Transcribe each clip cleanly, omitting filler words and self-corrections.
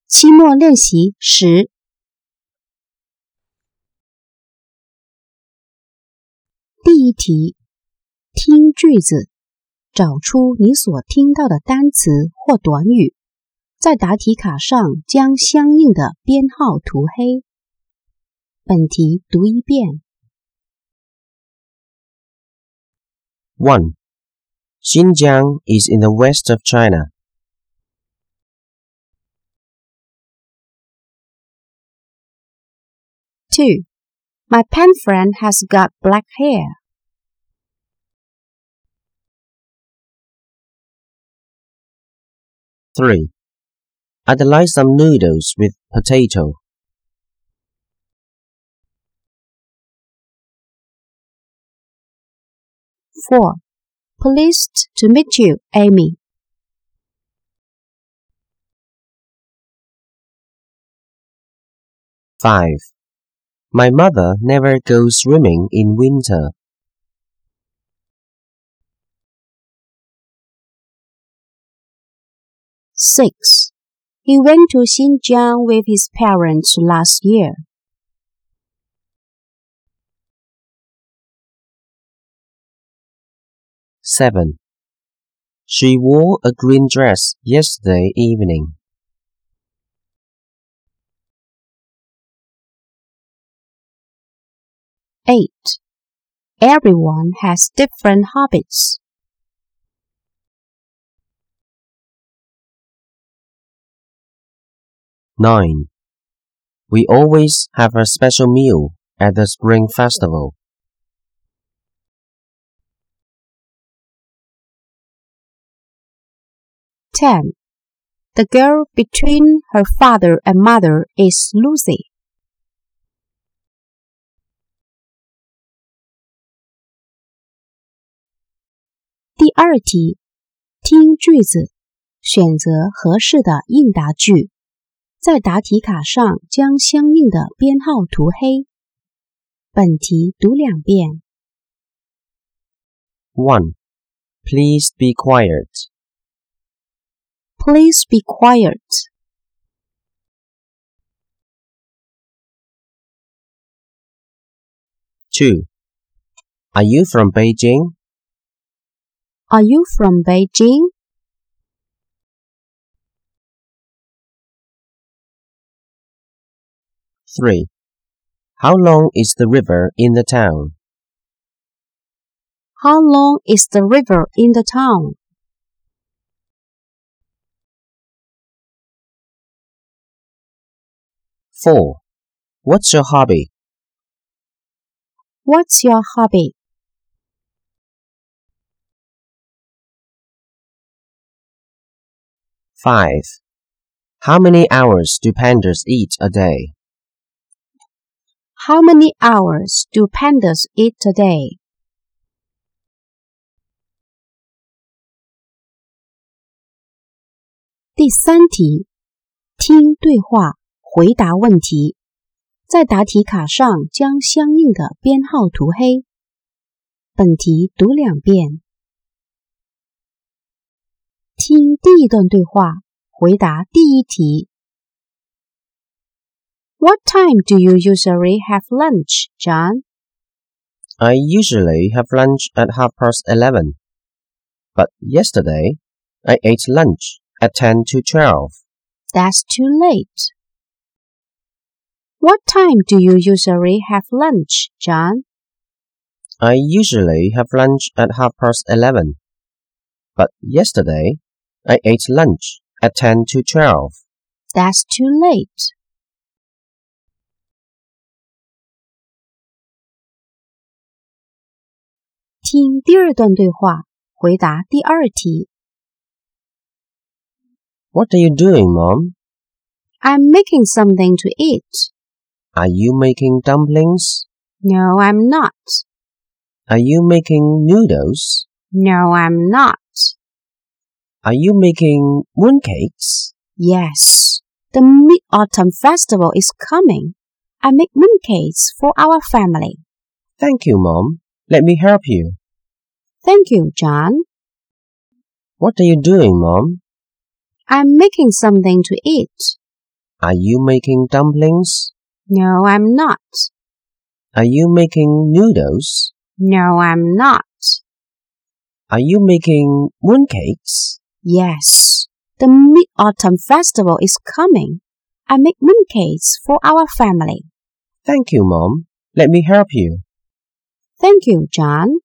期末练习10。第一题，听句子，找出你所听到的单词或短语，在答题卡上将相应的编号涂黑。本题读一遍。 1. Xinjiang is in the west of China. 2. My pen friend has got black hair. 3. I'd like some noodles with potato. 4. Pleased to meet you, Amy. 5. My mother never goes swimming in winter. 6. He went to Xinjiang with his parents last year. 7. She wore a green dress yesterday evening. 8. Everyone has different hobbies. 9. We always have a special meal at the Spring Festival. 10. The girl between her father and mother is Lucy. 第二题，听句子，选择合适的应答句，在答题卡上将相应的编号涂黑。本题读2遍。 1. Please be quiet. Please be quiet. 2. Are you from Beijing? Are you from Beijing? 3. How long is the river in the town? How long is the river in the town? 4. What's your hobby? What's your hobby? 5. How many hours do pandas eat a day? How many hours do pandas eat a day? 第三题，听对话，回答问题，在答题卡上将相应的编号涂黑。本题读2遍。听第一段对话，回答第一题。What time do you usually have lunch, John? I usually have lunch at 11:30. But yesterday, I ate lunch at 10 to 12. That's too late. What time do you usually have lunch, John? I usually have lunch at 11:30. But yesterday, I ate lunch at 10 to 12. That's too late. 听第二段对话，回答第二题。 What are you doing, Mom? I'm making something to eat. Are you making dumplings? No, I'm not. Are you making noodles? No, I'm not. Are you making mooncakes? Yes. The Mid-Autumn Festival is coming. I make mooncakes for our family. Thank you, Mom. Let me help you. Thank you, John. What are you doing, Mom? I'm making something to eat. Are you making dumplings? No, I'm not. Are you making noodles? No, I'm not. Are you making mooncakes? Yes, the Mid-Autumn Festival is coming. I make mooncakes for our family. Thank you, Mom. Let me help you. Thank you, John.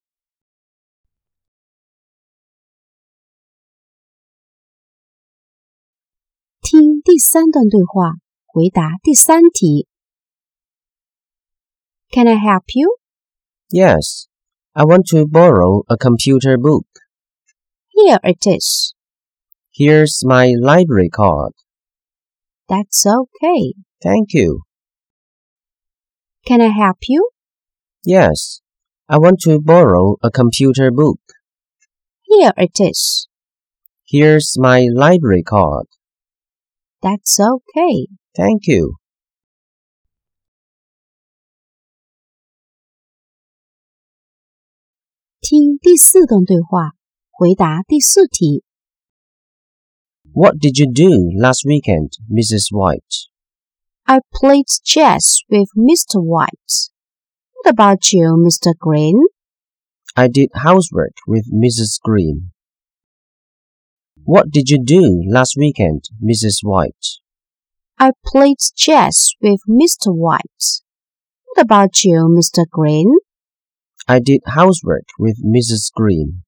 听第三段对话，回答第三题。Can I help you? Yes. I want to borrow a computer book. Here it is. Here's my library card. That's okay. Thank you. Can I help you? Yes. I want to borrow a computer book. Here it is. Here's my library card. That's okay. Thank you. 听第四段对话，回答第四题。 What did you do last weekend, Mrs. White? I played chess with Mr. White. What about you, Mr. Green? I did housework with Mrs. Green. What did you do last weekend, Mrs. White? I played chess with Mr. White. What about you, Mr. Green? I did housework with Mrs. Green.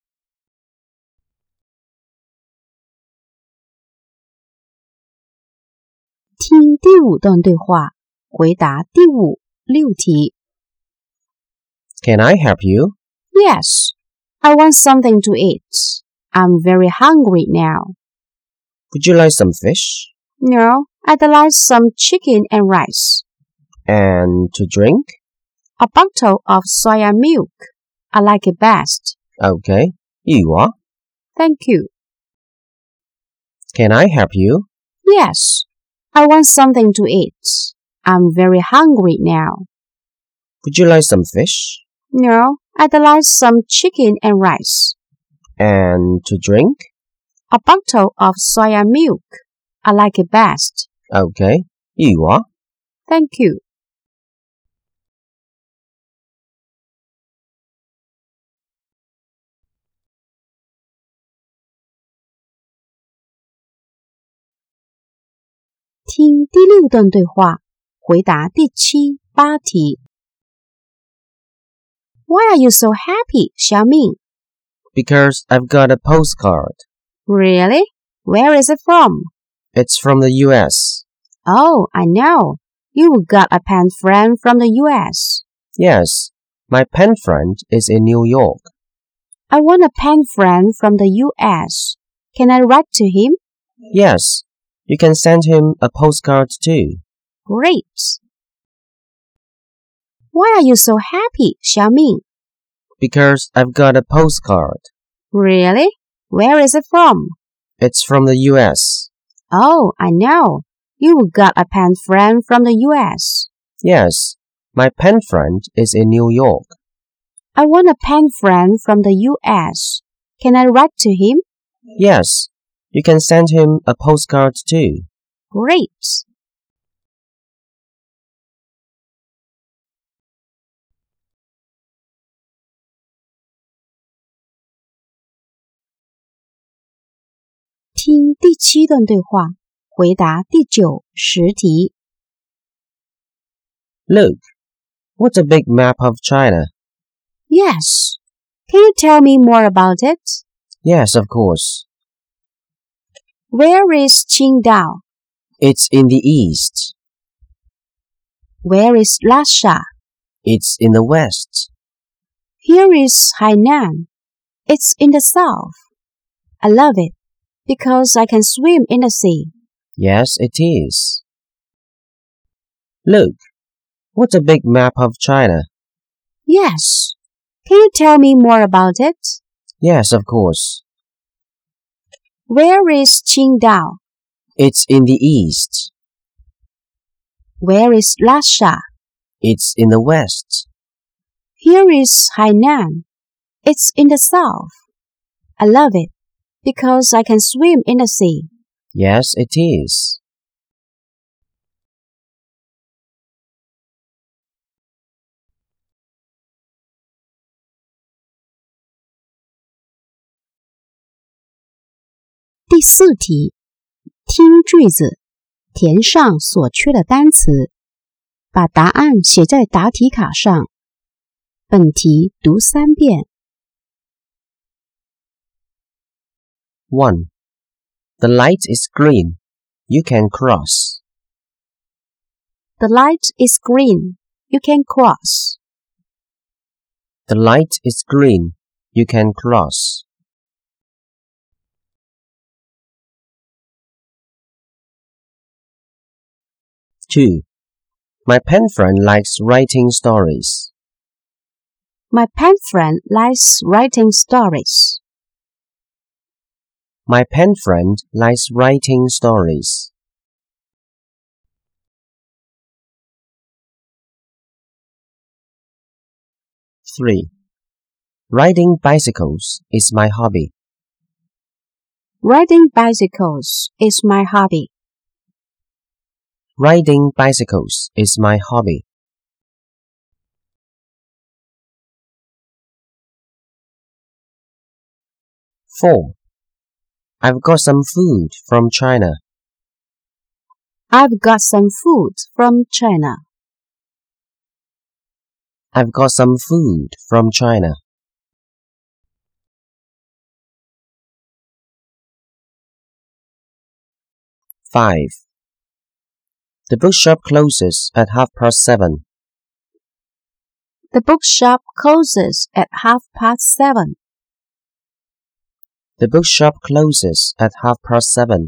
听第五段对话，回答第五、六题。 Can I help you? Yes, I want something to eat. I'm very hungry now. Would you like some fish? No, I'd like some chicken and rice. And to drink? A bottle of soya milk. I like it best. Okay, here you are. Thank you. Can I help you? Yes, I want something to eat. I'm very hungry now. Would you like some fish? No, I'd like some chicken and rice. And to drink? A bottle of soya milk. I like it best. Okay, here you are. Thank you. 听第六段对话，回答第七、八题。Why are you so happy, Xiaoming? Because I've got a postcard. Really? Where is it from? It's from the US. Oh, I know. You got a pen friend from the US. Yes, my pen friend is in New York. I want a pen friend from the US. Can I write to him? Yes, you can send him a postcard too. Great. Why are you so happy, Xiaoming? Because I've got a postcard. Really? Where is it from? It's from the US. Oh, I know. You got a pen friend from the US. Yes, my pen friend is in New York. I want a pen friend from the US. Can I write to him? Yes, you can send him a postcard too. Great. 听第七段对话，回答第九、十题。 Look, what a big map of China. Yes. Can you tell me more about it? Yes, of course. Where is Qingdao? It's in the east. Where is Lhasa? It's in the west. Here is Hainan. It's in the south. I love it because I can swim in the sea. Yes, it is. Look, what a big map of China. Yes. Can you tell me more about it? Yes, of course. Where is Qingdao? It's in the east. Where is Lhasa? It's in the west. Here is Hainan. It's in the south. I love it because I can swim in the sea. Yes, it is. 4题，听句子，填上所缺的单词，把答案写在答题卡上。本题读3遍。 1. The light is green. You can cross. The light is green. You can cross. The light is green. You can cross. 2. My pen friend likes writing stories. My pen friend likes writing stories. My pen friend likes writing stories. 3. Riding bicycles is my hobby. Riding bicycles is my hobby. Riding bicycles is my hobby. 4. I've got some food from China. I've got some food from China. I've got some food from China. 5. The bookshop closes at 7:30. The bookshop closes at 7:30. The bookshop closes at 7:30.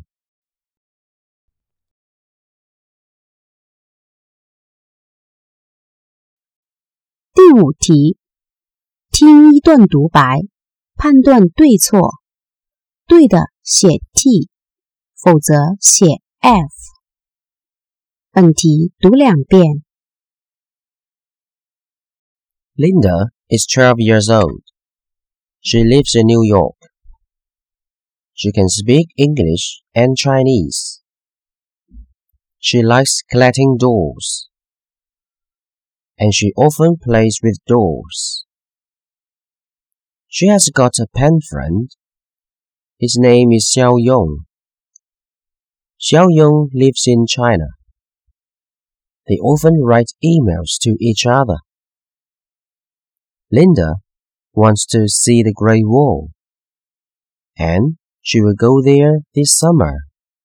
第5题，听一段独白，判断对错。对的写 T， 否则写 F。本题读2遍。 Linda is 12 years old. She lives in New York. She can speak English and Chinese. She likes collecting dolls. And she often plays with dolls. She has got a pen friend. His name is Xiao Yong. Xiao Yong lives in China. They often write emails to each other. Linda wants to see the Great Wall, and she will go there this summer.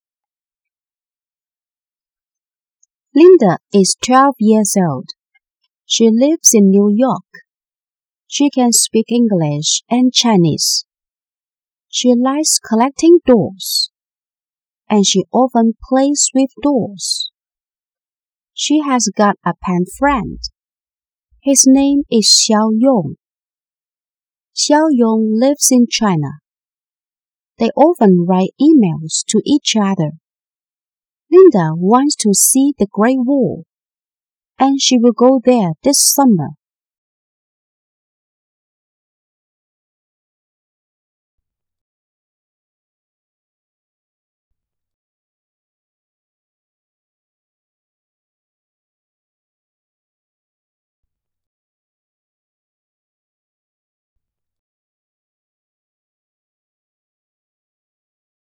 Linda is 12 years old. She lives in New York. She can speak English and Chinese. She likes collecting dolls, and she often plays with dolls. She has got a pen friend. His name is Xiao Yong. Xiao Yong lives in China. They often write emails to each other. Linda wants to see the Great Wall, and she will go there this summer.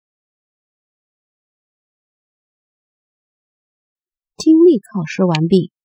听力考试完毕。